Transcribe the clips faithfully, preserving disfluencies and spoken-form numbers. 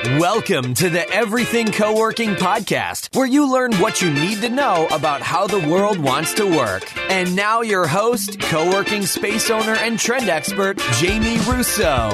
Welcome to the Everything Co-working Podcast, where you learn what you need to know about how the world wants to work. And now your host, co-working space owner and trend expert, Jamie Russo.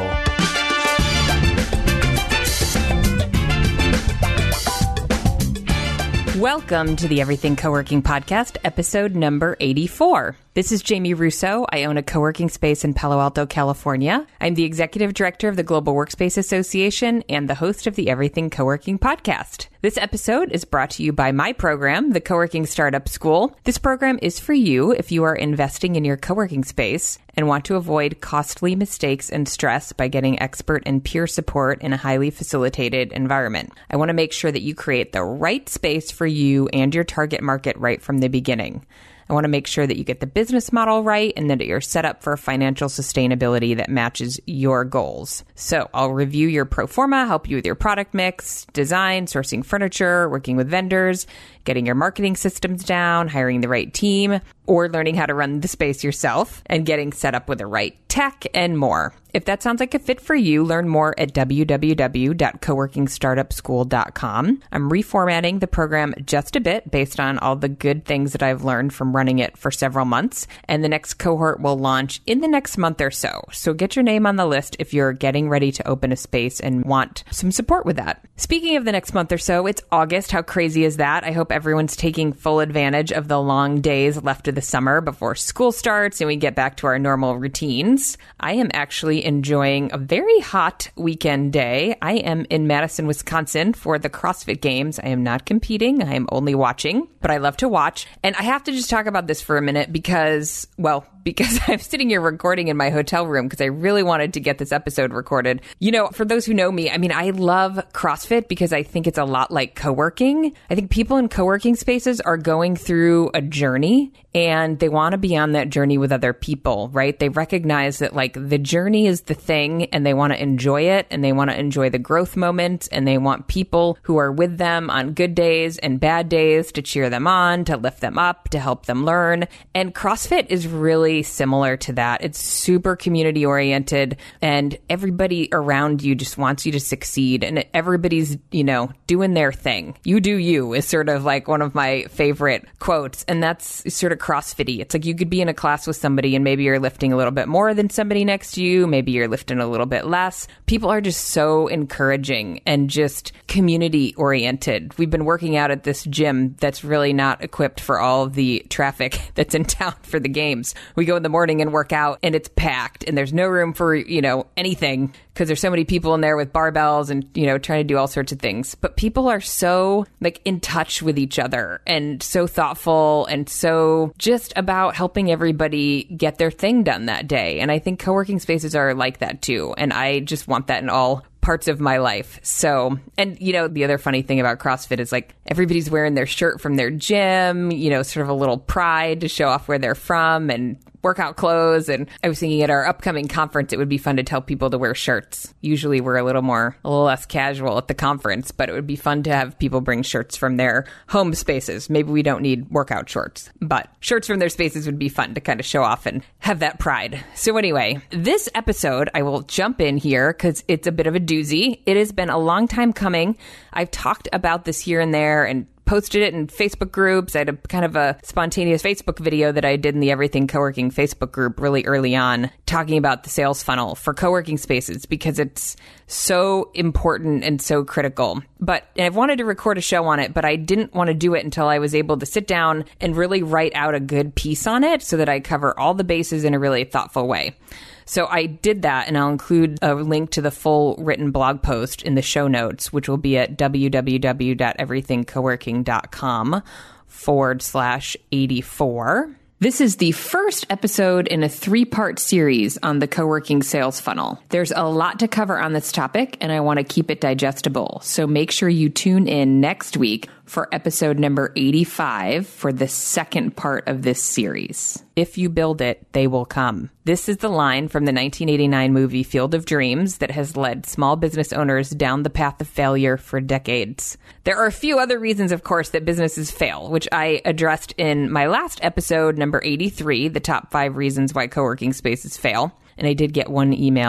Welcome to the Everything Co-working Podcast, episode number eighty-four. This is Jamie Russo. I own a co-working space in Palo Alto, California. I'm the executive director of the Global Workspace Association and the host of the Everything Co-working Podcast. This episode is brought to you by my program, the Co-working Startup School. This program is for you if you are investing in your co-working space and want to avoid costly mistakes and stress by getting expert and peer support in a highly facilitated environment. I want to make sure that you create the right space for you and your target market right from the beginning. I want to make sure that you get the business model right and that you're set up for financial sustainability that matches your goals. So I'll review your pro forma, help you with your product mix, design, sourcing furniture, working with vendors, getting your marketing systems down, hiring the right team, or learning how to run the space yourself and getting set up with the right tech and more. If that sounds like a fit for you, learn more at w w w dot co working startup school dot com. I'm reformatting the program just a bit based on all the good things that I've learned from running it for several months, and the next cohort will launch in the next month or so. So get your name on the list if you're getting ready to open a space and want some support with that. Speaking of the next month or so, it's August. How crazy is that? I hope everyone's taking full advantage of the long days left of the summer before school starts and we get back to our normal routines. I am actually enjoying a very hot weekend day. I am in Madison, Wisconsin for the CrossFit Games. I am not competing. I am only watching, but I love to watch. And I have to just talk about this for a minute because, well, because I'm sitting here recording in my hotel room because I really wanted to get this episode recorded. You know, for those who know me, I mean, I love CrossFit because I think it's a lot like co-working. I think people in co-working spaces are going through a journey and they want to be on that journey with other people, right? They recognize that like the journey is the thing and they want to enjoy it and they want to enjoy the growth moments and they want people who are with them on good days and bad days to cheer them on, to lift them up, to help them learn. And CrossFit is really similar to that. It's super community oriented and everybody around you just wants you to succeed and everybody's, you know, doing their thing. You do you is sort of like one of my favorite quotes. And that's sort of CrossFit-y. It's like you could be in a class with somebody and maybe you're lifting a little bit more than somebody next to you. Maybe you're lifting a little bit less. People are just so encouraging and just community oriented. We've been working out at this gym that's really not equipped for all of the traffic that's in town for the games. We go in the morning and work out and it's packed and there's no room for, you know, anything because there's so many people in there with barbells and, you know, trying to do all sorts of things. But people are so like in touch with each other and so thoughtful and so just about helping everybody get their thing done that day. And I think co-working spaces are like that too. And I just want that in all parts of my life. So, and you know, the other funny thing about CrossFit is like everybody's wearing their shirt from their gym, you know, sort of a little pride to show off where they're from and workout clothes. And I was thinking at our upcoming conference, it would be fun to tell people to wear shirts. Usually we're a little more, a little less casual at the conference, but it would be fun to have people bring shirts from their home spaces. Maybe we don't need workout shorts, but shirts from their spaces would be fun to kind of show off and have that pride. So anyway, this episode, I will jump in here because it's a bit of a doozy. It has been a long time coming. I've talked about this here and there and posted it in Facebook groups. I had a kind of a spontaneous Facebook video that I did in the Everything Co-working Facebook group really early on, talking about the sales funnel for co-working spaces because it's so important and so critical. But and I've wanted to record a show on it, but I didn't want to do it until I was able to sit down and really write out a good piece on it so that I cover all the bases in a really thoughtful way. So I did that, and I'll include a link to the full written blog post in the show notes, which will be at w w w dot everything co working dot com forward slash eighty-four. This is the first episode in a three-part series on the co-working sales funnel. There's a lot to cover on this topic, and I want to keep it digestible. So make sure you tune in next week for episode number eighty-five for the second part of this series. If you build it, they will come. This is the line from the nineteen eighty-nine movie Field of Dreams that has led small business owners down the path of failure for decades. There are a few other reasons, of course, that businesses fail, which I addressed in my last episode, number eighty-three, the top five reasons why co-working spaces fail. And I did get one email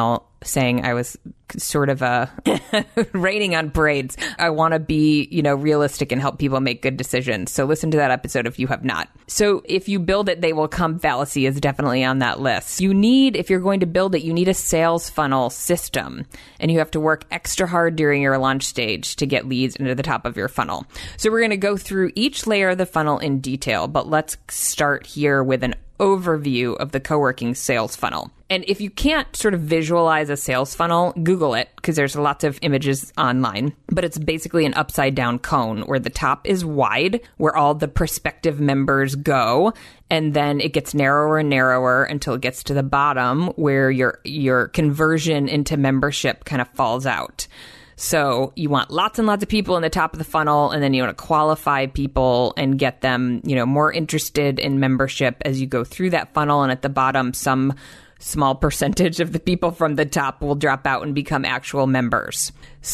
saying I was sort of uh, raining on parades. I want to be, you know, realistic and help people make good decisions. So listen to that episode if you have not. So if you build it, they will come fallacy is definitely on that list. You need, if you're going to build it, you need a sales funnel system, and you have to work extra hard during your launch stage to get leads into the top of your funnel. So we're going to go through each layer of the funnel in detail, but let's start here with an overview of the co-working sales funnel. And if you can't sort of visualize a sales funnel, Google it, because there's lots of images online. But it's basically an upside down cone where the top is wide, where all the prospective members go, and then it gets narrower and narrower until it gets to the bottom where your your conversion into membership kind of falls out. So you want lots and lots of people in the top of the funnel, and then you want to qualify people and get them, you know, more interested in membership as you go through that funnel. And at the bottom, some small percentage of the people from the top will drop out and become actual members.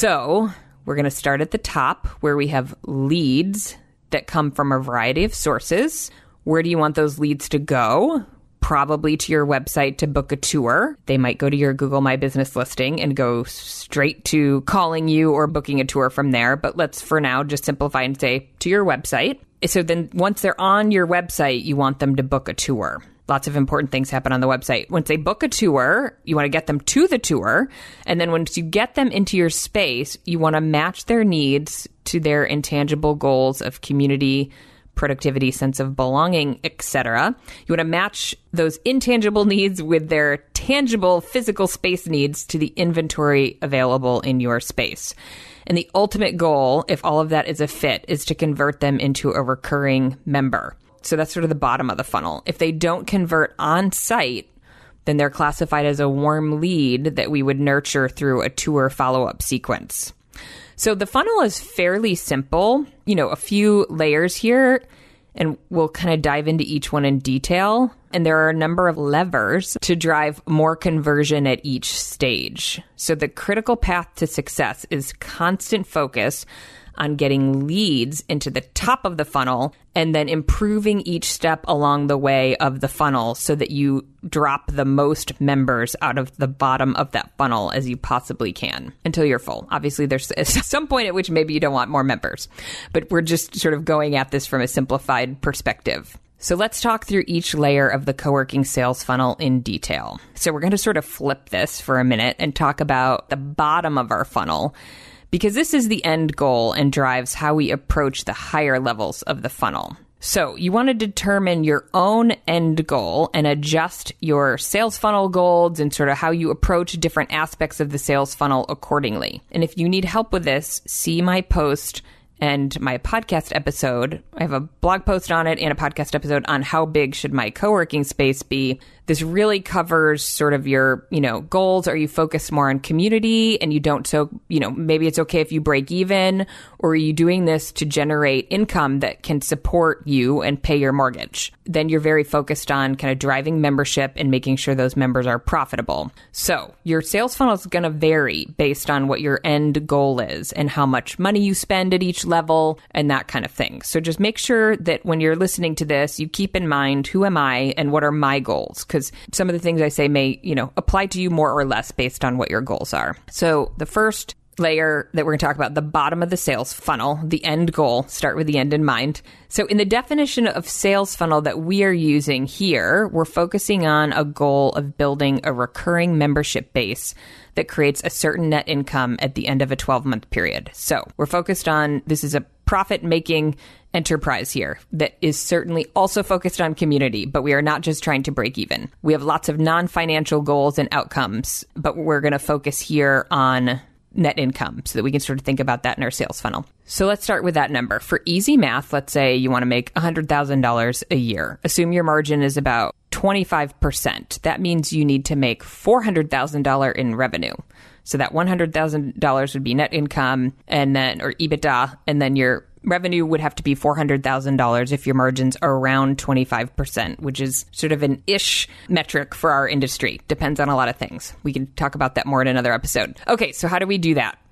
So we're going to start at the top where we have leads that come from a variety of sources. Where do you want those leads to go? Probably to your website to book a tour. They might go to your Google My Business listing and go straight to calling you or booking a tour from there. But let's for now just simplify and say to your website. So then once they're on your website, you want them to book a tour. Lots of important things happen on the website. Once they book a tour, you want to get them to the tour. And then once you get them into your space, you want to match their needs to their intangible goals of community, productivity, sense of belonging, et cetera. You want to match those intangible needs with their tangible physical space needs to the inventory available in your space. And the ultimate goal, if all of that is a fit, is to convert them into a recurring member. So that's sort of the bottom of the funnel. If they don't convert on site, then they're classified as a warm lead that we would nurture through a tour follow-up sequence. So the funnel is fairly simple, you know, a few layers here, and we'll kind of dive into each one in detail. And there are a number of levers to drive more conversion at each stage. So the critical path to success is constant focus on getting leads into the top of the funnel and then improving each step along the way of the funnel so that you drop the most members out of the bottom of that funnel as you possibly can until you're full. Obviously, there's some point at which maybe you don't want more members, but we're just sort of going at this from a simplified perspective. So let's talk through each layer of the co-working sales funnel in detail. So we're going to sort of flip this for a minute and talk about the bottom of our funnel, because this is the end goal and drives how we approach the higher levels of the funnel. So you want to determine your own end goal and adjust your sales funnel goals and sort of how you approach different aspects of the sales funnel accordingly. And if you need help with this, see my post and my podcast episode. I have a blog post on it and a podcast episode on how big should my co-working space be. This really covers sort of your, you know, goals. Are you focused more on community and you don't, so, you know, maybe it's okay if you break even, or are you doing this to generate income that can support you and pay your mortgage? Then you're very focused on kind of driving membership and making sure those members are profitable. So your sales funnel is going to vary based on what your end goal is and how much money you spend at each level and that kind of thing. So just make sure that when you're listening to this, you keep in mind, who am I and what are my goals? Because some of the things I say may, you know, apply to you more or less based on what your goals are. So the first layer that we're going to talk about, the bottom of the sales funnel, the end goal, start with the end in mind. So in the definition of sales funnel that we are using here, we're focusing on a goal of building a recurring membership base that creates a certain net income at the end of a twelve-month period. So we're focused on, this is a profit-making enterprise here that is certainly also focused on community, but we are not just trying to break even. We have lots of non-financial goals and outcomes, but we're going to focus here on net income so that we can sort of think about that in our sales funnel. So let's start with that number. For easy math, let's say you want to make one hundred thousand dollars a year. Assume your margin is about twenty-five percent. That means you need to make four hundred thousand dollars in revenue. So that one hundred thousand dollars would be net income and then, or EBITDA, and then your revenue would have to be four hundred thousand dollars if your margins are around twenty-five percent, which is sort of an ish metric for our industry. Depends on a lot of things. We can talk about that more in another episode. Okay, so how do we do that?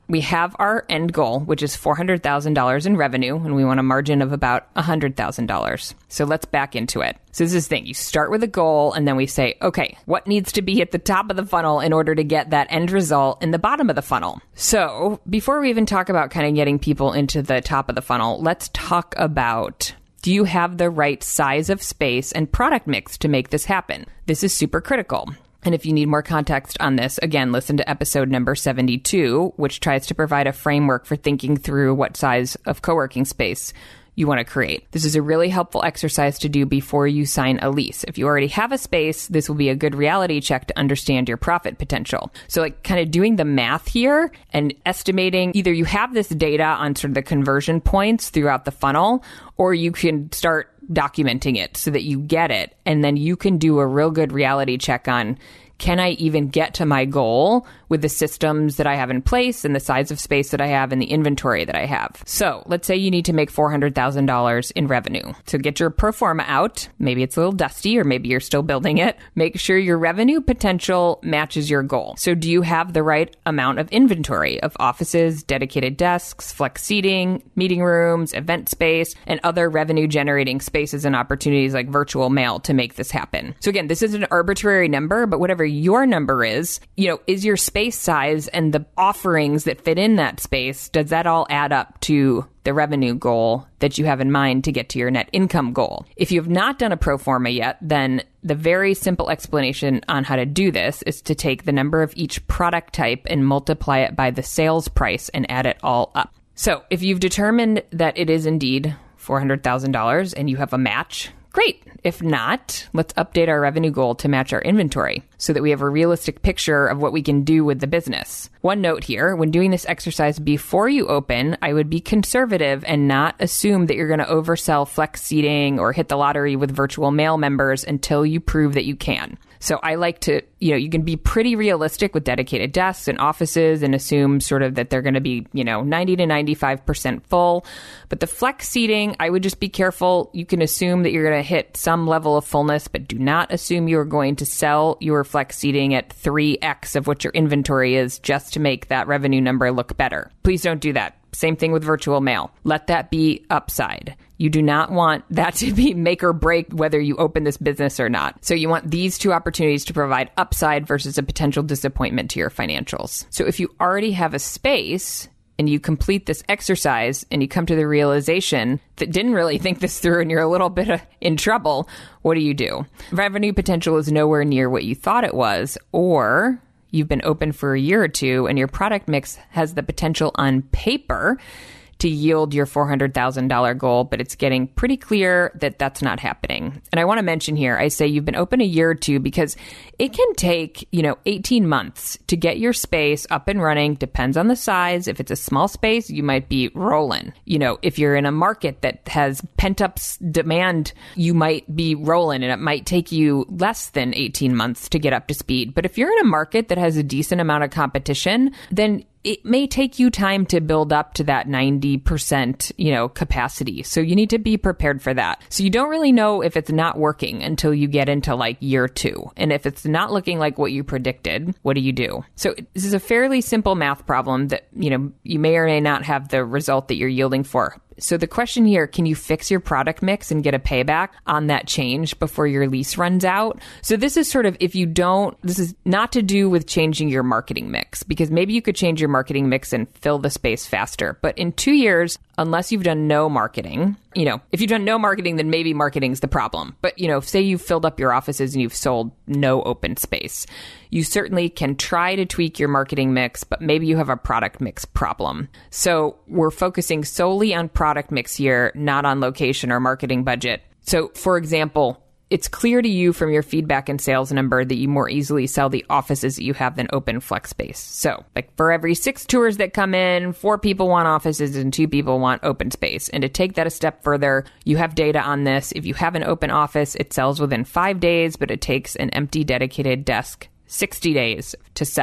we have our end goal, which is four hundred thousand dollars in revenue, and we want a margin of about one hundred thousand dollars. So let's back into it. So this is the thing. You start with a goal, and then we say, okay, what needs to be at the top of the funnel in order to get that end result in the bottom of the funnel? So before we even talk about kind of getting people into the top of the funnel, let's talk about, do you have the right size of space and product mix to make this happen? This is super critical. And if you need more context on this, again, listen to episode number seventy-two, which tries to provide a framework for thinking through what size of co-working space you want to create. This is a really helpful exercise to do before you sign a lease. If you already have a space, this will be a good reality check to understand your profit potential. So like kind of doing the math here and estimating, either you have this data on sort of the conversion points throughout the funnel, or you can start documenting it so that you get it. And then you can do a real good reality check on, can I even get to my goal with the systems that I have in place and the size of space that I have and the inventory that I have? So let's say you need to make four hundred thousand dollars in revenue. So get your pro forma out. Maybe it's a little dusty, or maybe you're still building it. Make sure your revenue potential matches your goal. So do you have the right amount of inventory of offices, dedicated desks, flex seating, meeting rooms, event space, and other revenue generating spaces and opportunities like virtual mail to make this happen? So again, this is an arbitrary number, but whatever your number is, you know, is your space size and the offerings that fit in that space, does that all add up to the revenue goal that you have in mind to get to your net income goal? If you have not done a pro forma yet, then the very simple explanation on how to do this is to take the number of each product type and multiply it by the sales price and add it all up. So if you've determined that it is indeed four hundred thousand dollars and you have a match, great. If not, let's update our revenue goal to match our inventory so that we have a realistic picture of what we can do with the business. One note here, when doing this exercise before you open, I would be conservative and not assume that you're going to oversell flex seating or hit the lottery with virtual mail members until you prove that you can. So I like to, you know, you can be pretty realistic with dedicated desks and offices and assume sort of that they're going to be, you know, ninety to ninety-five percent full. But the flex seating, I would just be careful. You can assume that you're going to hit some level of fullness, but do not assume you're going to sell your flex seating at three x of what your inventory is just to make that revenue number look better. Please don't do that. Same thing with virtual mail. Let that be upside. You do not want that to be make or break whether you open this business or not. So you want these two opportunities to provide upside versus a potential disappointment to your financials. So if you already have a space and you complete this exercise and you come to the realization that didn't really think this through and you're a little bit in trouble, what do you do? Revenue potential is nowhere near what you thought it was, or you've been open for a year or two and your product mix has the potential on paper to yield your four hundred thousand dollars goal, but it's getting pretty clear that that's not happening. And I want to mention here, I say you've been open a year or two because it can take, you know, eighteen months to get your space up and running. Depends on the size. If it's a small space, you might be rolling. You know, if you're in a market that has pent up demand, you might be rolling, and it might take you less than eighteen months to get up to speed. But if you're in a market that has a decent amount of competition, then it may take you time to build up to that ninety percent, you know, capacity. So you need to be prepared for that. So you don't really know if it's not working until you get into like year two. And if it's not looking like what you predicted, what do you do? So this is a fairly simple math problem that, you know, you may or may not have the result that you're yielding for. So the question here, can you fix your product mix and get a payback on that change before your lease runs out? So this is sort of, if you don't, this is not to do with changing your marketing mix, because maybe you could change your marketing mix and fill the space faster. But in two years, unless you've done no marketing, you know, if you've done no marketing, then maybe marketing's the problem. But, you know, say you've filled up your offices and you've sold no open space. You certainly can try to tweak your marketing mix, but maybe you have a product mix problem. So we're focusing solely on product mix here, not on location or marketing budget. So, for example, it's clear to you from your feedback and sales number that you more easily sell the offices that you have than open flex space. So, like for every six tours that come in, four people want offices and two people want open space. And to take that a step further, you have data on this. If you have an open office, it sells within five days, but it takes an empty dedicated desk sixty days to sell.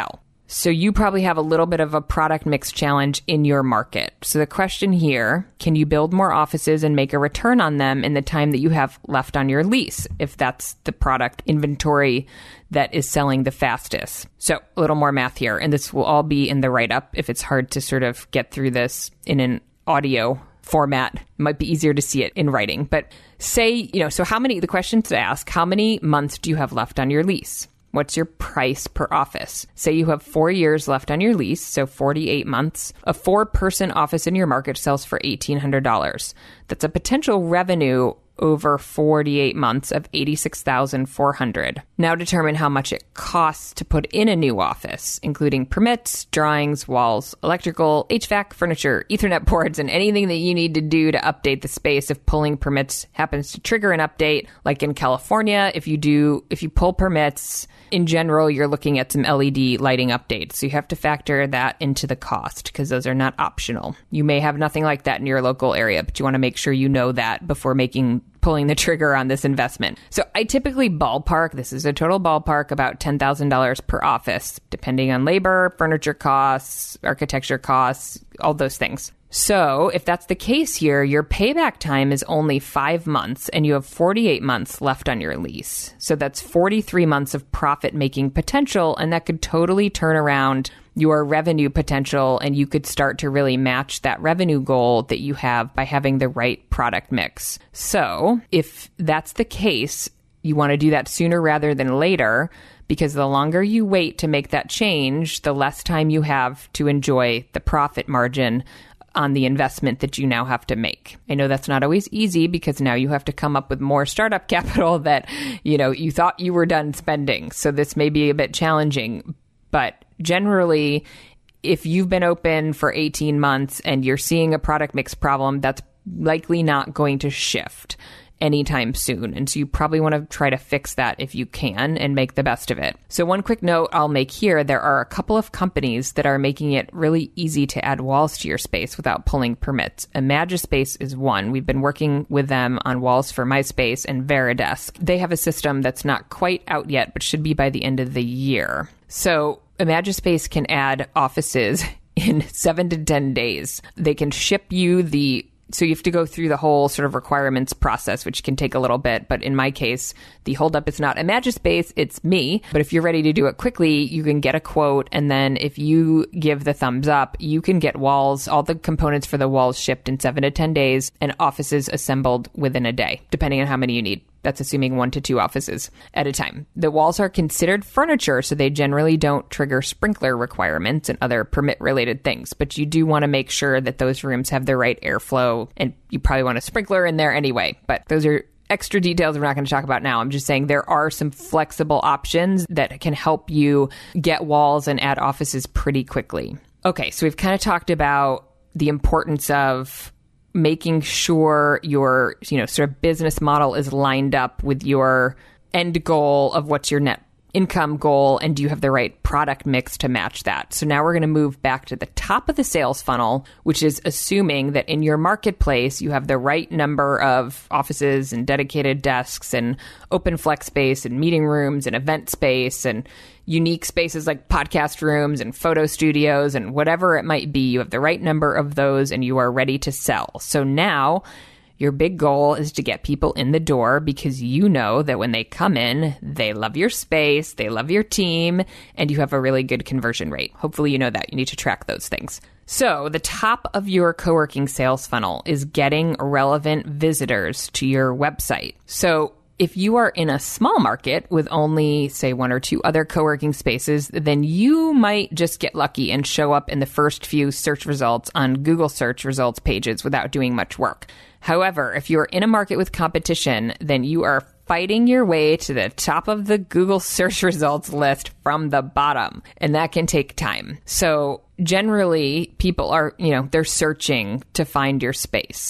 So you probably have a little bit of a product mix challenge in your market. So the question here, can you build more offices and make a return on them in the time that you have left on your lease, if that's the product inventory that is selling the fastest? So a little more math here, and this will all be in the write-up if it's hard to sort of get through this in an audio format. It might be easier to see it in writing. But say, you know, so how many, the question to ask, how many months do you have left on your lease? What's your price per office? Say you have four years left on your lease, so forty-eight months. A four-person office in your market sells for eighteen hundred dollars. That's a potential revenue over forty-eight months of eighty-six thousand four hundred dollars. Now determine how much it costs to put in a new office, including permits, drawings, walls, electrical, H V A C, furniture, Ethernet ports, and anything that you need to do to update the space if pulling permits happens to trigger an update. Like in California, if you do, if you pull permits, in general, you're looking at some L E D lighting updates. So you have to factor that into the cost because those are not optional. You may have nothing like that in your local area, but you want to make sure you know that before making pulling the trigger on this investment. So I typically ballpark, this is a total ballpark, about ten thousand dollars per office, depending on labor, furniture costs, architecture costs, all those things. So if that's the case here, your payback time is only five months and you have forty-eight months left on your lease. So that's forty-three months of profit-making potential, and that could totally turn around your revenue potential, and you could start to really match that revenue goal that you have by having the right product mix. So if that's the case, you want to do that sooner rather than later, because the longer you wait to make that change, the less time you have to enjoy the profit margin on the investment that you now have to make. I know that's not always easy because now you have to come up with more startup capital that, you know, you thought you were done spending. So this may be a bit challenging, but generally, if you've been open for eighteen months and you're seeing a product mix problem, that's likely not going to shift anytime soon. And so you probably want to try to fix that if you can and make the best of it. So one quick note I'll make here, there are a couple of companies that are making it really easy to add walls to your space without pulling permits. Imagispace is one. We've been working with them on walls for my space, and Veridesk. They have a system that's not quite out yet, but should be by the end of the year. So Imagispace can add offices in seven to ten days. They can ship you the So you have to go through the whole sort of requirements process, which can take a little bit. But in my case, the holdup is not Imagispace, it's me. But if you're ready to do it quickly, you can get a quote. And then if you give the thumbs up, you can get walls, all the components for the walls shipped in seven to ten days and offices assembled within a day, depending on how many you need. That's assuming one to two offices at a time. The walls are considered furniture, so they generally don't trigger sprinkler requirements and other permit-related things. But you do want to make sure that those rooms have the right airflow, and you probably want a sprinkler in there anyway. But those are extra details we're not going to talk about now. I'm just saying there are some flexible options that can help you get walls and add offices pretty quickly. Okay, so we've kind of talked about the importance of making sure your, you know, sort of business model is lined up with your end goal of what's your net income goal, and do you have the right product mix to match that? So now we're going to move back to the top of the sales funnel, which is assuming that in your marketplace, you have the right number of offices and dedicated desks and open flex space and meeting rooms and event space and unique spaces like podcast rooms and photo studios and whatever it might be. You have the right number of those and you are ready to sell. So now your big goal is to get people in the door, because you know that when they come in, they love your space, they love your team, and you have a really good conversion rate. Hopefully you know that. You need to track those things. So the top of your co-working sales funnel is getting relevant visitors to your website. So if you are in a small market with only, say, one or two other co-working spaces, then you might just get lucky and show up in the first few search results on Google search results pages without doing much work. However, if you're in a market with competition, then you are fighting your way to the top of the Google search results list from the bottom, and that can take time. So generally, people are, you know, they're searching to find your space.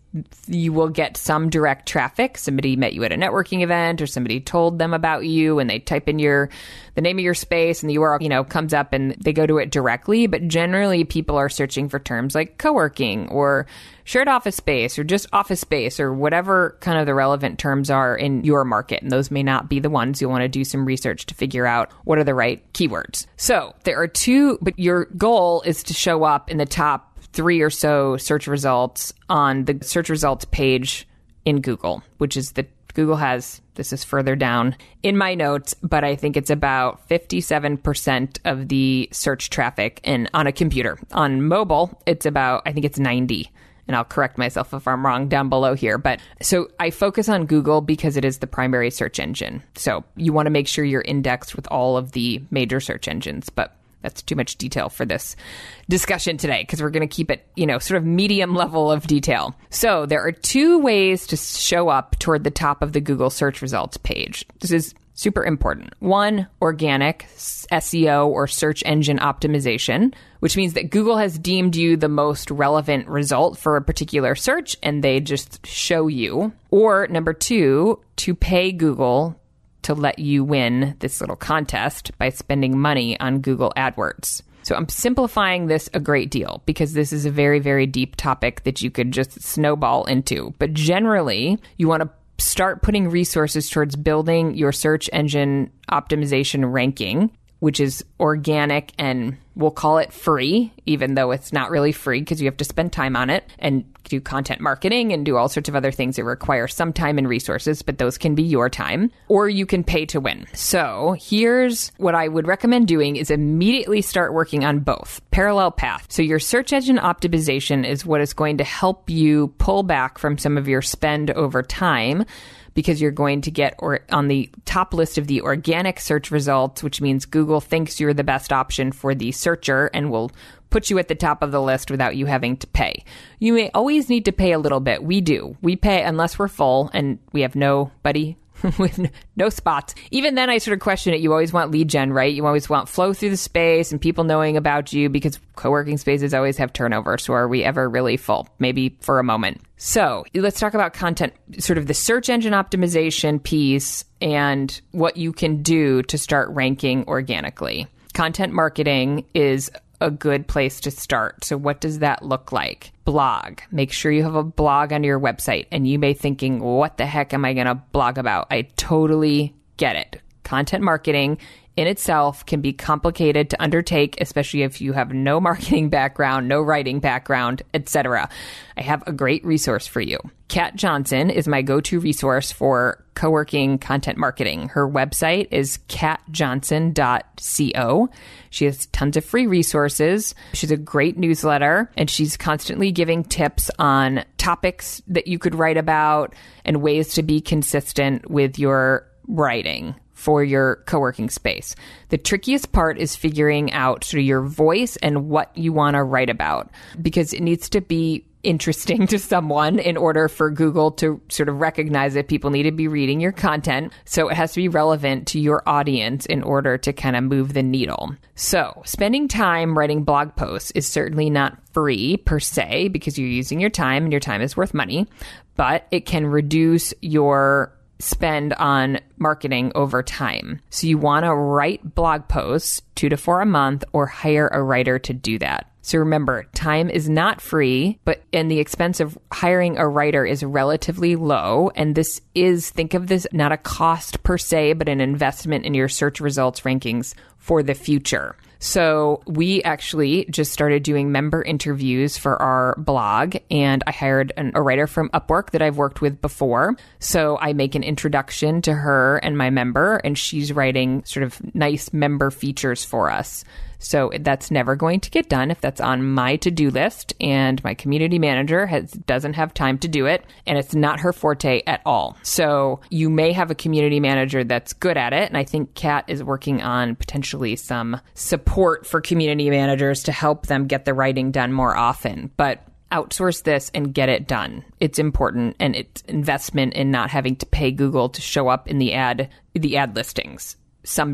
you will get some direct traffic. Somebody met you at a networking event or somebody told them about you and they type in your the name of your space and the U R L, you know, comes up and they go to it directly. But generally people are searching for terms like co-working or shared office space or just office space or whatever kind of the relevant terms are in your market. And those may not be the ones. You'll want to do some research to figure out what are the right keywords. So there are two, but your goal is to show up in the top three or so search results on the search results page in Google, which is the Google has, this is further down in my notes, but I think it's about fifty-seven percent of the search traffic in on a computer. On mobile, it's about, I think it's ninety. And I'll correct myself if I'm wrong down below here. But so I focus on Google because it is the primary search engine. So you want to make sure you're indexed with all of the major search engines, but that's too much detail for this discussion today because we're going to keep it, you know, sort of medium level of detail. So there are two ways to show up toward the top of the Google search results page. This is super important. One, organic S E O or search engine optimization, which means that Google has deemed you the most relevant result for a particular search and they just show you. Or number two, to pay Google to let you win this little contest by spending money on Google AdWords. So I'm simplifying this a great deal because this is a very, very deep topic that you could just snowball into. But generally, you want to start putting resources towards building your search engine optimization ranking, which is organic and we'll call it free, even though it's not really free because you have to spend time on it and do content marketing and do all sorts of other things that require some time and resources, but those can be your time, or you can pay to win. So here's what I would recommend doing is immediately start working on both, parallel path. So your search engine optimization is what is going to help you pull back from some of your spend over time because you're going to get or on the top list of the organic search results, which means Google thinks you're the best option for the searcher and will put you at the top of the list without you having to pay. You may always need to pay a little bit. We do. We pay unless we're full and we have nobody with no spots. Even then, I sort of question it. You always want lead gen, right? You always want flow through the space and people knowing about you because co-working spaces always have turnover. So are we ever really full? Maybe for a moment. So let's talk about content, sort of the search engine optimization piece and what you can do to start ranking organically. Content marketing is a good place to start. So what does that look like? Blog. Make sure you have a blog on your website. And you may be thinking, what the heck am I going to blog about? I totally get it. Content marketing in itself can be complicated to undertake, especially if you have no marketing background, no writing background, et cetera. I have a great resource for you. Kat Johnson is my go-to resource for co-working content marketing. Her website is kat johnson dot co. She has tons of free resources. She's a great newsletter, and she's constantly giving tips on topics that you could write about and ways to be consistent with your writing for your co-working space. The trickiest part is figuring out sort of your voice and what you want to write about, because it needs to be interesting to someone in order for Google to sort of recognize that people need to be reading your content. So it has to be relevant to your audience in order to kind of move the needle. So spending time writing blog posts is certainly not free per se because you're using your time and your time is worth money, but it can reduce your spend on marketing over time. So you want to write blog posts two to four a month or hire a writer to do that. So remember, time is not free, but and the expense of hiring a writer is relatively low. And this is, think of this not a cost per se, but an investment in your search results rankings for the future. So we actually just started doing member interviews for our blog, and I hired an, a writer from Upwork that I've worked with before. So I make an introduction to her and my member, and she's writing sort of nice member features for us. So that's never going to get done if that's on my to-do list, and my community manager has, doesn't have time to do it, and it's not her forte at all. So you may have a community manager that's good at it, and I think Kat is working on potentially some support for community managers to help them get the writing done more often. But outsource this and get it done. It's important, and it's investment in not having to pay Google to show up in the ad, the ad listings someday.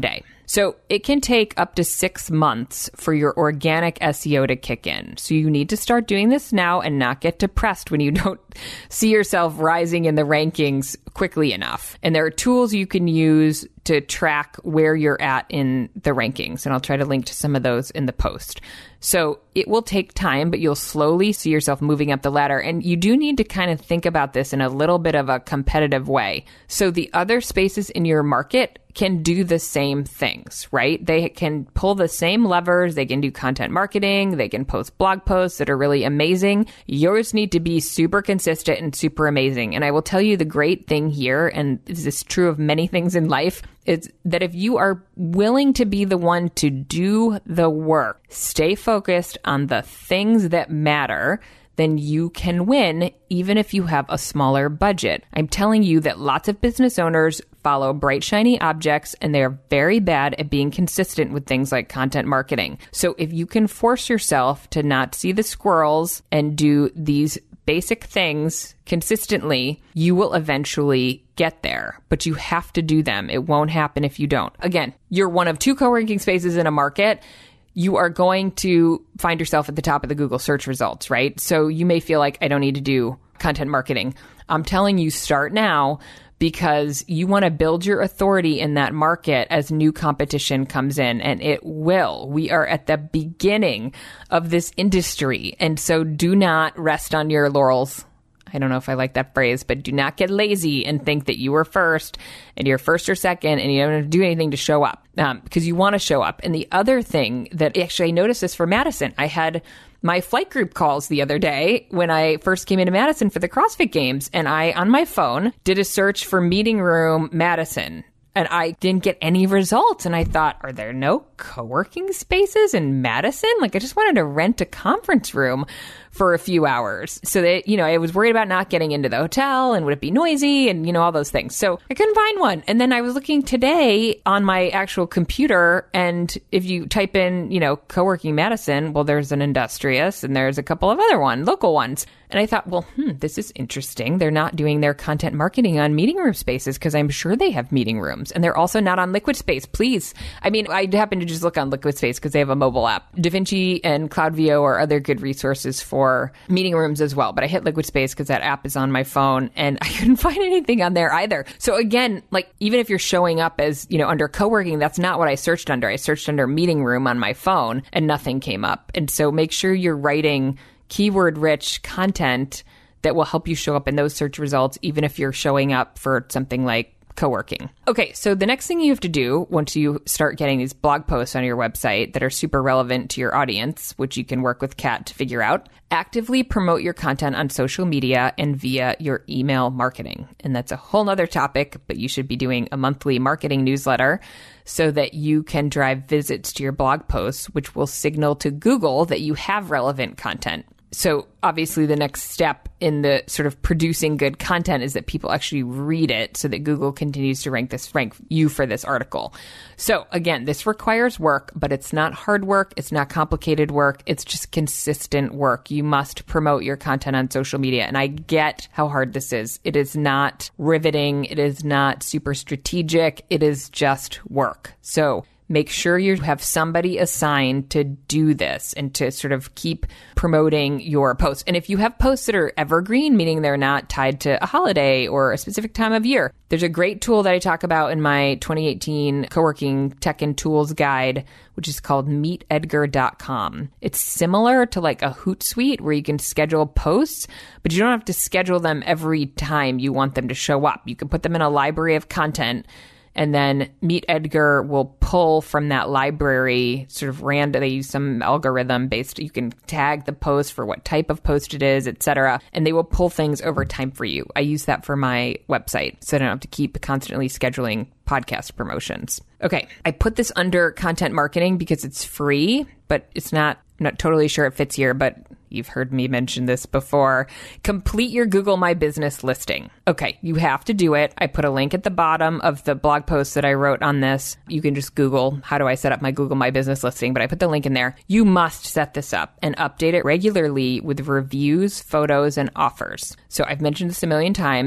So it can take up to six months for your organic S E O to kick in. So you need to start doing this now and not get depressed when you don't see yourself rising in the rankings quickly enough. And there are tools you can use to track where you're at in the rankings. And I'll try to link to some of those in the post. So it will take time, but you'll slowly see yourself moving up the ladder. And you do need to kind of think about this in a little bit of a competitive way. So the other spaces in your market can do the same things, right? They can pull the same levers. They can do content marketing. They can post blog posts that are really amazing. Yours need to be super consistent and super amazing. And I will tell you the great thing here, and this is true of many things in life, is that if you are willing to be the one to do the work, stay focused on the things that matter, then you can win even if you have a smaller budget. I'm telling you that lots of business owners follow bright, shiny objects, and they are very bad at being consistent with things like content marketing. So if you can force yourself to not see the squirrels and do these basic things consistently, you will eventually get there, but you have to do them. It won't happen if you don't. Again, you're one of two co-working spaces in a market. You are going to find yourself at the top of the Google search results, right? So you may feel like I don't need to do content marketing. I'm telling you, start now, because you want to build your authority in that market as new competition comes in, and it will. We are at the beginning of this industry, and so do not rest on your laurels. I don't know if I like that phrase, but do not get lazy and think that you were first and you're first or second and you don't have to do anything to show up, um, because you want to show up. And the other thing that actually I noticed this for Madison, I had my flight group calls the other day when I first came into Madison for the CrossFit Games, and I, on my phone, did a search for meeting room Madison. And I didn't get any results. And I thought, are there no co-working spaces in Madison? Like, I just wanted to rent a conference room for a few hours. So that, you know, I was worried about not getting into the hotel and would it be noisy and, you know, all those things. So I couldn't find one. And then I was looking today on my actual computer. And if you type in, you know, co-working Madison, well, there's an Industrious and there's a couple of other ones, local ones. And I thought, well, hmm, this is interesting. They're not doing their content marketing on meeting room spaces because I'm sure they have meeting rooms. And they're also not on Liquid Space, please. I mean, I happen to just look on Liquid Space because they have a mobile app. DaVinci and CloudVio are other good resources for meeting rooms as well. But I hit Liquid Space because that app is on my phone and I couldn't find anything on there either. So again, like, even if you're showing up as, you know, under co-working, that's not what I searched under. I searched under meeting room on my phone and nothing came up. And so make sure you're writing keyword-rich content that will help you show up in those search results, even if you're showing up for something like co-working. Okay, so the next thing you have to do once you start getting these blog posts on your website that are super relevant to your audience, which you can work with Kat to figure out, actively promote your content on social media and via your email marketing. And that's a whole nother topic, but you should be doing a monthly marketing newsletter so that you can drive visits to your blog posts, which will signal to Google that you have relevant content. So obviously the next step in the sort of producing good content is that people actually read it so that Google continues to rank this rank you for this article. So again, this requires work, but it's not hard work. It's not complicated work. It's just consistent work. You must promote your content on social media. And I get how hard this is. It is not riveting. It is not super strategic. It is just work. So make sure you have somebody assigned to do this and to sort of keep promoting your posts. And if you have posts that are evergreen, meaning they're not tied to a holiday or a specific time of year, there's a great tool that I talk about in my twenty eighteen Co-working Tech and Tools Guide, which is called meet edgar dot com. It's similar to like a Hootsuite where you can schedule posts, but you don't have to schedule them every time you want them to show up. You can put them in a library of content, and then MeetEdgar will pull from that library sort of random. They use some algorithm based. You can tag the post for what type of post it is, et cetera. And they will pull things over time for you. I use that for my website so I don't have to keep constantly scheduling podcast promotions. Okay, I put this under content marketing because it's free, but it's not, I'm not totally sure it fits here, but you've heard me mention this before. Complete your Google My Business listing. Okay, you have to do it. I put a link at the bottom of the blog post that I wrote on this. You can just Google, how do I set up my Google My Business listing? But I put the link in there. You must set this up and update it regularly with reviews, photos, and offers. So I've mentioned this a million times.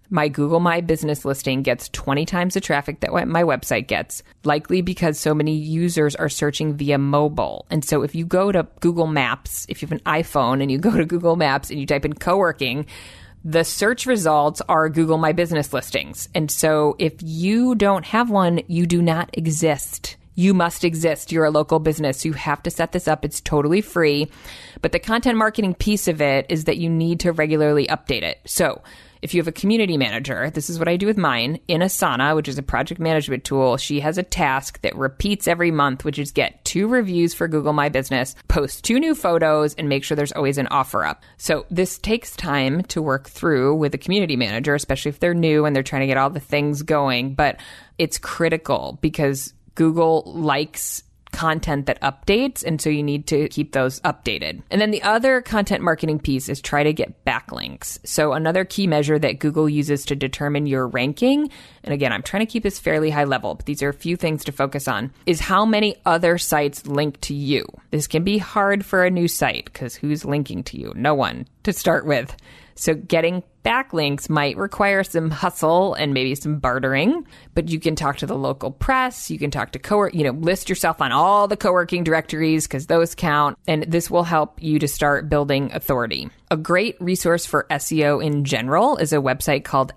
My Google My Business listing gets twenty times the traffic that my website gets, likely because so many users are searching via mobile. And so if you go to Google Maps, if you have an iPhone and you go to Google Maps and you type in co-working, the search results are Google My Business listings. And so if you don't have one, you do not exist. You must exist. You're a local business. You have to set this up. It's totally free. But the content marketing piece of it is that you need to regularly update it. So if you have a community manager, this is what I do with mine. In Asana, which is a project management tool, she has a task that repeats every month, which is get two reviews for Google My Business, post two new photos, and make sure there's always an offer up. So this takes time to work through with a community manager, especially if they're new and they're trying to get all the things going. But it's critical because Google likes content that updates, and so you need to keep those updated. And then the other content marketing piece is try to get backlinks. So another key measure that Google uses to determine your ranking, and again, I'm trying to keep this fairly high level, but these are a few things to focus on, is how many other sites link to you. This can be hard for a new site because who's linking to you? No one to start with. So getting backlinks might require some hustle and maybe some bartering, but you can talk to the local press. You can talk to co you know, list yourself on all the co-working directories because those count. And this will help you to start building authority. A great resource for S E O in general is a website called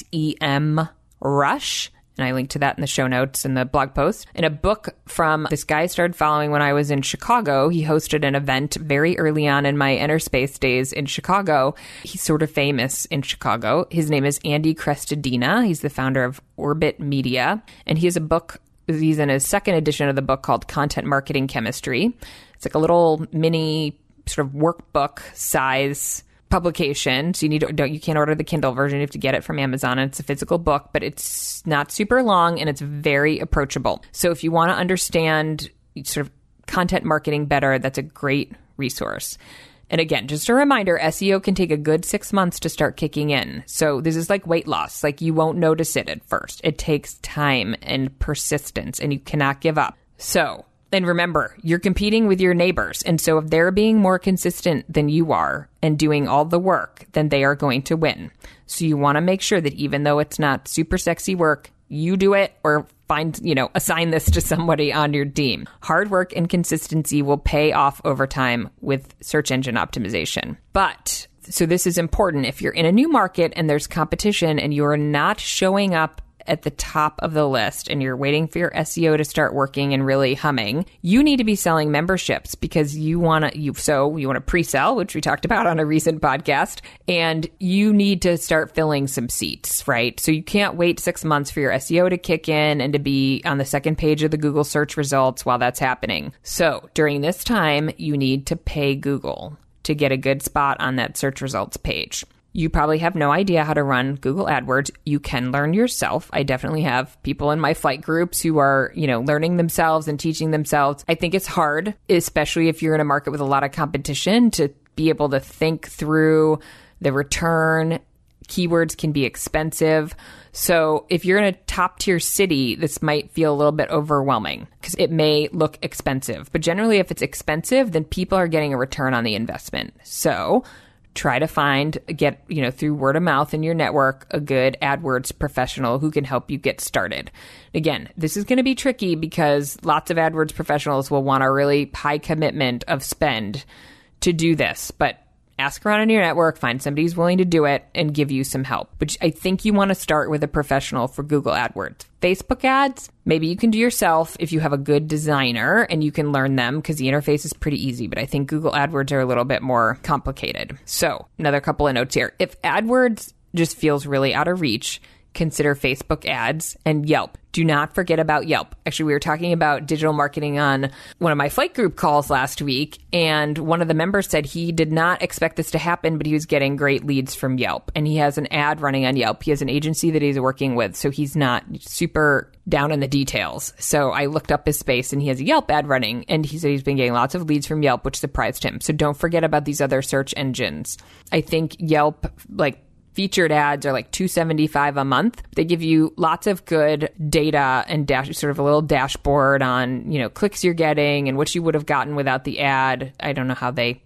SEMrush. And I link to that in the show notes in the blog post. And a book from this guy I started following when I was in Chicago. He hosted an event very early on in my Enterspace days in Chicago. He's sort of famous in Chicago. His name is Andy Crestodina. He's the founder of Orbit Media. And he has a book. He's in his second edition of the book called Content Marketing Chemistry. It's like a little mini sort of workbook size publication. So you need to, don't, you can't order the Kindle version. You have to get it from Amazon, and it's a physical book, but it's not super long and it's very approachable. So if you want to understand sort of content marketing better, that's a great resource. And again, just a reminder, S E O can take a good six months to start kicking in. So this is like weight loss. Like you won't notice it at first. It takes time and persistence, and you cannot give up. So And remember, you're competing with your neighbors. And so if they're being more consistent than you are and doing all the work, then they are going to win. So you want to make sure that even though it's not super sexy work, you do it or find, you know, assign this to somebody on your team. Hard work and consistency will pay off over time with search engine optimization. But so this is important. If you're in a new market and there's competition and you're not showing up at the top of the list and you're waiting for your S E O to start working and really humming, you need to be selling memberships because you want to, you so you want to pre-sell, which we talked about on a recent podcast, and you need to start filling some seats, right? So you can't wait six months for your S E O to kick in and to be on the second page of the Google search results while that's happening. So during this time, you need to pay Google to get a good spot on that search results page. You probably have no idea how to run Google AdWords. You can learn yourself. I definitely have people in my flight groups who are, you know, learning themselves and teaching themselves. I think it's hard, especially if you're in a market with a lot of competition, to be able to think through the return. Keywords can be expensive. So if you're in a top tier city, this might feel a little bit overwhelming because it may look expensive. But generally, if it's expensive, then people are getting a return on the investment. So try to find, get, you know, through word of mouth in your network, a good AdWords professional who can help you get started. Again, this is going to be tricky because lots of AdWords professionals will want a really high commitment of spend to do this, but ask around in your network, find somebody who's willing to do it and give you some help. But I think you want to start with a professional for Google AdWords. Facebook ads, maybe you can do yourself if you have a good designer and you can learn them because the interface is pretty easy. But I think Google AdWords are a little bit more complicated. So another couple of notes here. If AdWords just feels really out of reach, consider Facebook ads and Yelp. Do not forget about Yelp. Actually, we were talking about digital marketing on one of my flight group calls last week, and one of the members said he did not expect this to happen, but he was getting great leads from Yelp. And he has an ad running on Yelp. He has an agency that he's working with, so he's not super down in the details. So I looked up his space, and he has a Yelp ad running, and he said he's been getting lots of leads from Yelp, which surprised him. So don't forget about these other search engines. I think Yelp, like, featured ads are like two hundred seventy-five dollars a month. They give you lots of good data and dash, sort of a little dashboard on, you know, clicks you're getting and what you would have gotten without the ad. I don't know how they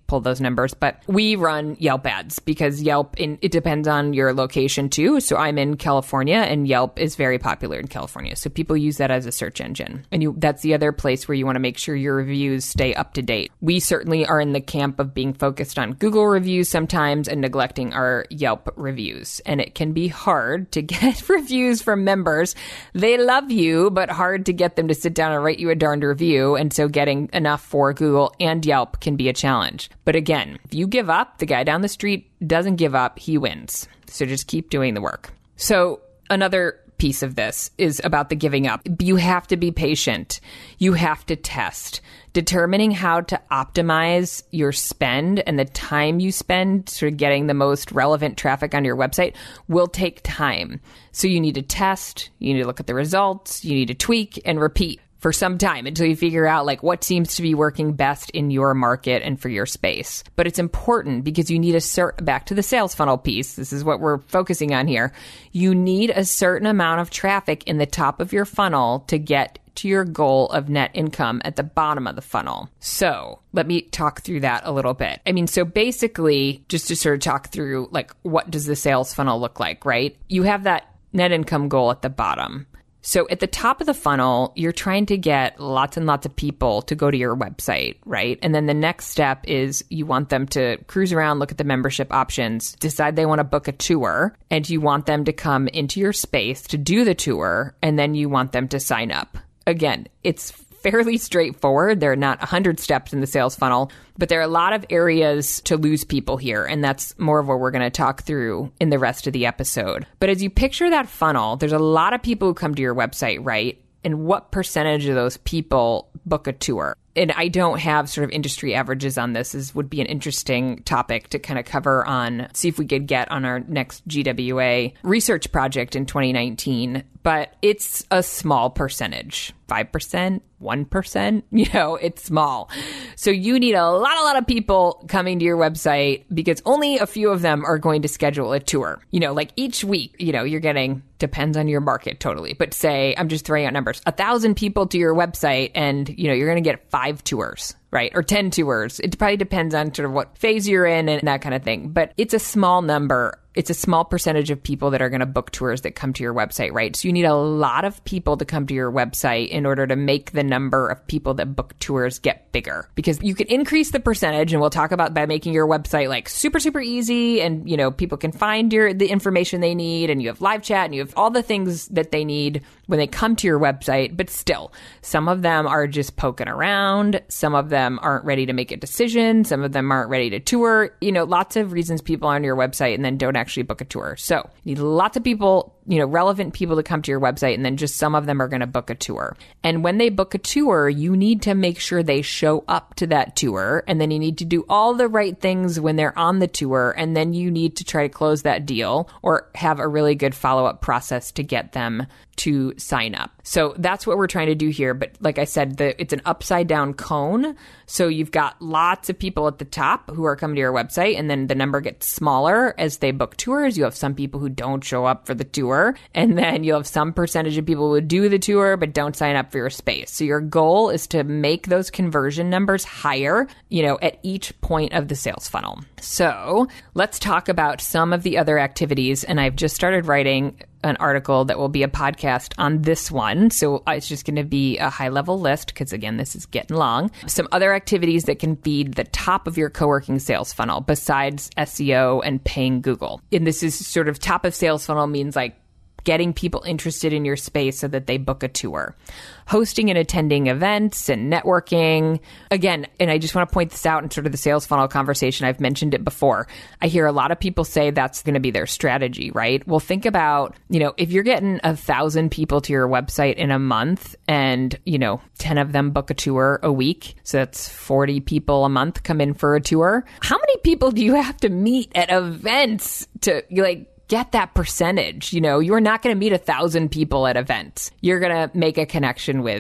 pull those numbers, but we run Yelp ads because Yelp, in, it depends on your location too. So I'm in California and Yelp is very popular in California. So people use that as a search engine. And you, that's the other place where you want to make sure your reviews stay up to date. We certainly are in the camp of being focused on Google reviews sometimes and neglecting our Yelp reviews. And it can be hard to get reviews from members. They love you, but hard to get them to sit down and write you a darned review. And so getting enough for Google and Yelp can be a challenge. But again, if you give up, the guy down the street doesn't give up, he wins. So just keep doing the work. So another piece of this is about the giving up. You have to be patient. You have to test. Determining how to optimize your spend and the time you spend sort of getting the most relevant traffic on your website will take time. So you need to test, you need to look at the results, you need to tweak and repeat for some time until you figure out like what seems to be working best in your market and for your space. But it's important because you need a certain, back to the sales funnel piece, this is what we're focusing on here. You need a certain amount of traffic in the top of your funnel to get to your goal of net income at the bottom of the funnel. So let me talk through that a little bit. I mean, so basically, just to sort of talk through like what does the sales funnel look like, right? You have that net income goal at the bottom. So at the top of the funnel, you're trying to get lots and lots of people to go to your website, right? And then the next step is you want them to cruise around, look at the membership options, decide they want to book a tour, and you want them to come into your space to do the tour, and then you want them to sign up. Again, it's fairly straightforward. There are not one hundred steps in the sales funnel, but there are a lot of areas to lose people here. And that's more of what we're going to talk through in the rest of the episode. But as you picture that funnel, there's a lot of people who come to your website, right? And what percentage of those people book a tour? And I don't have sort of industry averages on this. This would be an interesting topic to kind of cover on, see if we could get on our next G W A research project in twenty nineteen. But it's a small percentage, five percent, one percent, you know, it's small. So you need a lot, a lot of people coming to your website because only a few of them are going to schedule a tour. You know, like each week, you know, you're getting, depends on your market totally. But say, I'm just throwing out numbers, a thousand people to your website and, you know, you're going to get five tours, right? Or ten tours. It probably depends on sort of what phase you're in and that kind of thing. But it's a small number. It's a small percentage of people that are going to book tours that come to your website, right? So you need a lot of people to come to your website in order to make the number of people that book tours get bigger. Because you can increase the percentage, and we'll talk about by making your website like super, super easy, and you know, people can find your the information they need, and you have live chat, and you have all the things that they need when they come to your website. But still, some of them are just poking around. Some of them aren't ready to make a decision. Some of them aren't ready to tour. You know, lots of reasons people are on your website and then don't actually actually book a tour. So you need lots of people, you know, relevant people to come to your website, and then just some of them are going to book a tour. And when they book a tour, you need to make sure they show up to that tour, and then you need to do all the right things when they're on the tour, and then you need to try to close that deal or have a really good follow-up process to get them to sign up. So that's what we're trying to do here. But like I said, the, it's an upside down cone. So you've got lots of people at the top who are coming to your website, and then the number gets smaller as they book tours. You have some people who don't show up for the tour, and then you'll have some percentage of people who do the tour but don't sign up for your space. So your goal is to make those conversion numbers higher, you know, at each point of the sales funnel. So let's talk about some of the other activities. And I've just started writing an article that will be a podcast on this one. So it's just going to be a high level list because, again, this is getting long. Some other activities that can feed the top of your co-working sales funnel besides S E O and paying Google. And this is sort of top of sales funnel means like getting people interested in your space so that they book a tour. Hosting and attending events and networking. Again, and I just want to point this out in sort of the sales funnel conversation. I've mentioned it before. I hear a lot of people say that's going to be their strategy, right? Well, think about, you know, if you're getting a thousand people to your website in a month and, you know, ten of them book a tour a week. So that's forty people a month come in for a tour. How many people do you have to meet at events to like get that percentage? You know, you're not going to meet a thousand people at events. You're going to make a connection with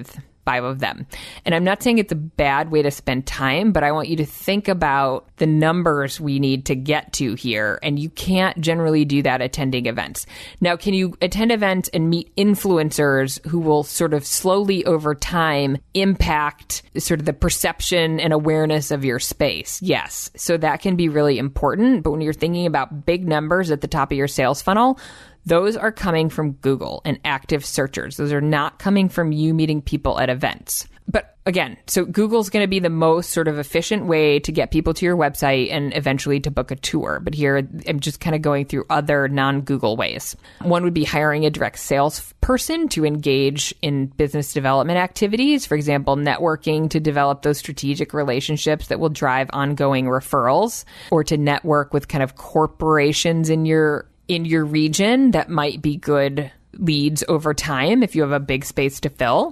five of them. And I'm not saying it's a bad way to spend time, but I want you to think about the numbers we need to get to here. And you can't generally do that attending events. Now, can you attend events and meet influencers who will sort of slowly over time impact sort of the perception and awareness of your space? Yes. So that can be really important. But when you're thinking about big numbers at the top of your sales funnel, those are coming from Google and active searchers. Those are not coming from you meeting people at events. But again, so Google's going to be the most sort of efficient way to get people to your website and eventually to book a tour. But here I'm just kind of going through other non-Google ways. One would be hiring a direct sales person to engage in business development activities. For example, networking to develop those strategic relationships that will drive ongoing referrals, or to network with kind of corporations in your in your region that might be good leads over time if you have a big space to fill.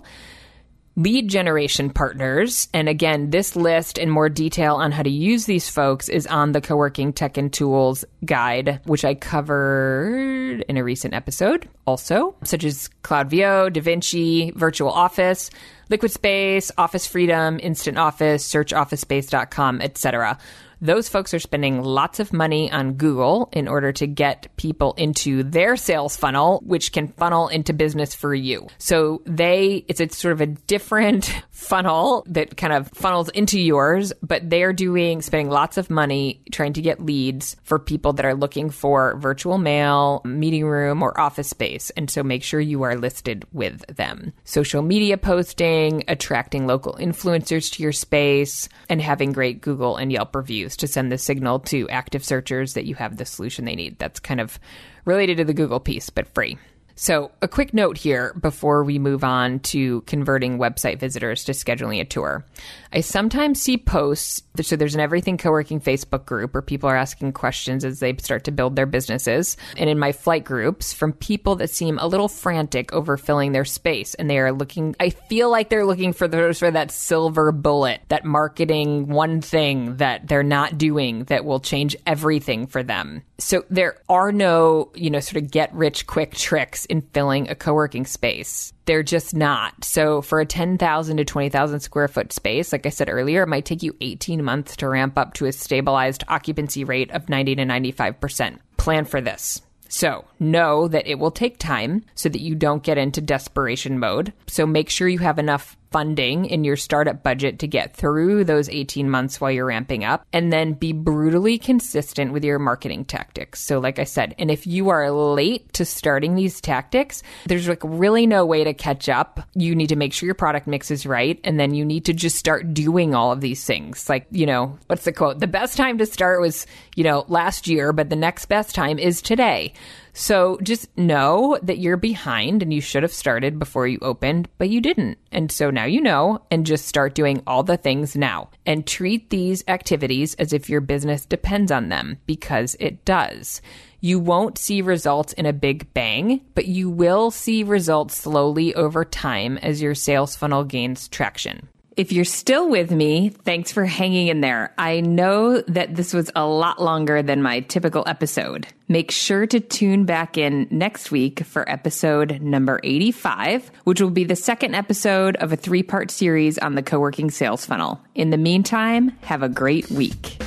Lead generation partners. And again, this list and more detail on how to use these folks is on the Co-working Tech and Tools guide, which I covered in a recent episode also, such as CloudVio, DaVinci, Virtual Office, Liquid Space, Office Freedom, Instant Office, Search Office Space dot com, et cetera. Those folks are spending lots of money on Google in order to get people into their sales funnel, which can funnel into business for you. So they, it's a sort of a different funnel that kind of funnels into yours, but they're doing, spending lots of money trying to get leads for people that are looking for virtual mail, meeting room, or office space. And so make sure you are listed with them. Social media posting, attracting local influencers to your space, and having great Google and Yelp reviews to send the signal to active searchers that you have the solution they need. That's kind of related to the Google piece, but free. So a quick note here before we move on to converting website visitors to scheduling a tour. I sometimes see posts, so there's an Everything Co-working Facebook group where people are asking questions as they start to build their businesses. And in my flight groups, from people that seem a little frantic over filling their space. And they are looking, I feel like they're looking for, the, for that silver bullet, that marketing one thing that they're not doing that will change everything for them. So there are no, you know, sort of get rich quick tricks in filling a co-working space. They're just not. So for a ten thousand to twenty thousand square foot space, like I said earlier, it might take you eighteen months to ramp up to a stabilized occupancy rate of ninety to ninety-five percent. Plan for this. So know that it will take time so that you don't get into desperation mode. So make sure you have enough funding in your startup budget to get through those eighteen months while you're ramping up, and then be brutally consistent with your marketing tactics. So like I said, and if you are late to starting these tactics, there's like really no way to catch up. You need to make sure your product mix is right, and then you need to just start doing all of these things. Like, you know, what's the quote? The best time to start was, you know, last year, but the next best time is today. So just know that you're behind and you should have started before you opened, but you didn't. And so now you know, and just start doing all the things now. And treat these activities as if your business depends on them, because it does. You won't see results in a big bang, but you will see results slowly over time as your sales funnel gains traction. If you're still with me, thanks for hanging in there. I know that this was a lot longer than my typical episode. Make sure to tune back in next week for episode number eighty-five, which will be the second episode of a three-part series on the co-working sales funnel. In the meantime, have a great week.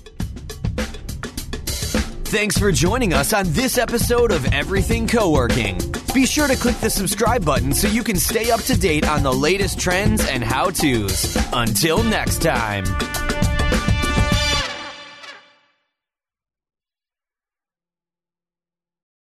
Thanks for joining us on this episode of Everything Co-working. Be sure to click the subscribe button so you can stay up to date on the latest trends and how-tos. Until next time.